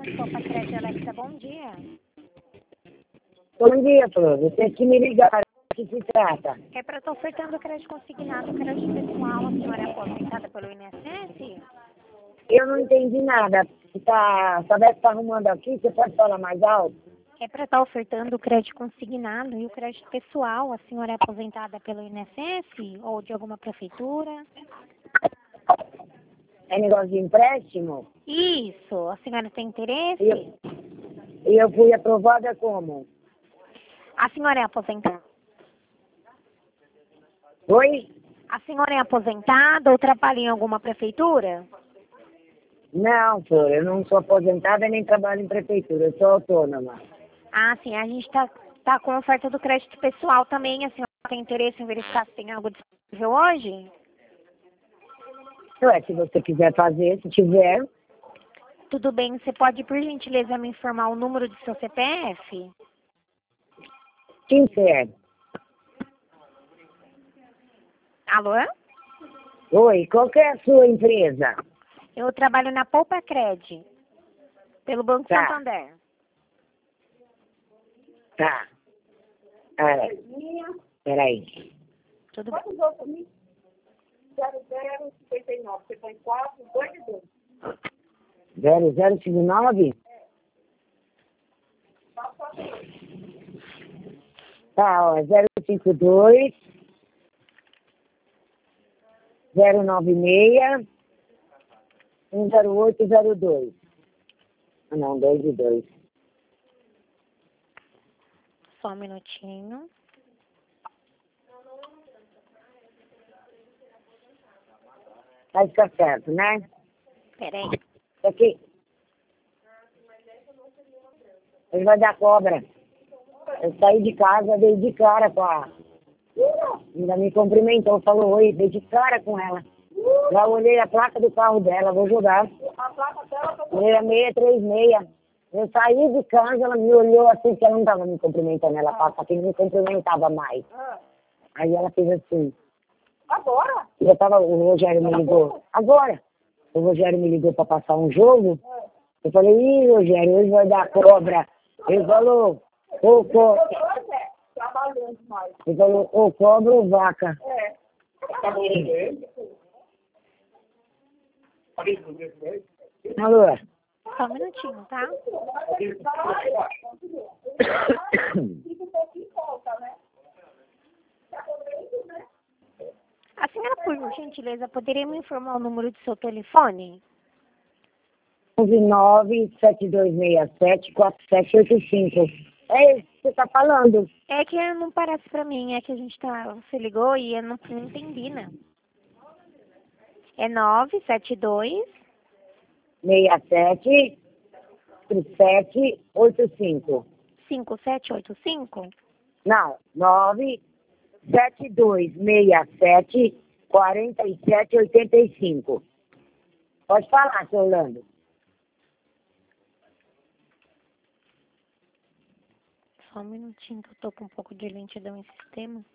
Copa Crédito Alexa, bom dia. Bom dia, Flor. Você que me ligaram. O que se trata? É para estar ofertando crédito consignado, crédito pessoal. A senhora é aposentada pelo INSS? Eu não entendi nada. Sabe que tá arrumando aqui? Você pode falar mais alto? É para estar ofertando crédito consignado e o crédito pessoal. A senhora é aposentada pelo INSS ou de alguma prefeitura? É negócio de empréstimo? Isso. A senhora tem interesse? E eu fui aprovada como? A senhora é aposentada? Oi? A senhora é aposentada ou trabalha em alguma prefeitura? Não, Flor. Eu não sou aposentada nem trabalho em prefeitura. Eu sou autônoma. Ah, sim. A gente tá com oferta do crédito pessoal também. A senhora tem interesse em verificar se tem algo disponível hoje? Ué, se você quiser fazer, se tiver. Tudo bem. Você pode, por gentileza, me informar o número do seu CPF? Quem quer? Alô? Oi, qual que é a sua empresa? Eu trabalho na Poupa Cred, pelo Banco Tá. Santander. Tá. Peraí. Tudo bem. 0059, você põe 4, 2 e 2. 0059? Tá, ó, 052 096 10802. Ah, não, 2 e 2. Só um minutinho. Vai ficar certo, né? Peraí. Isso aqui. Ele vai dar cobra. Eu saí de casa, dei de cara com a... Ainda me cumprimentou, falou oi, dei de cara com ela. Já olhei a placa do carro dela, vou jogar. A placa dela tá 6636. Eu saí de casa, ela me olhou assim, porque ela não estava me cumprimentando, ela passa que não me cumprimentava mais. Aí ela fez assim. agora? O Rogério me ligou. Agora! O Rogério me ligou para passar um jogo. Eu falei, ih, Rogério, hoje vai dar cobra. Ele falou, ô, cobra. Trabalhando mais. Ele falou, ô, cobra ou vaca? É. Alô? Só um minutinho, tá? Fica um pouquinho em volta, né? A senhora, por gentileza, poderia me informar o número do seu telefone? 119-7267-4785. É isso que você tá falando. É que não parece pra mim, é que a gente tá... Você ligou e eu não entendi, né? É 972... 67 3785. 5785? Não, 97267 4785. Pode falar, seu Orlando. Só um minutinho que eu tô com um pouco de lentidão em sistema.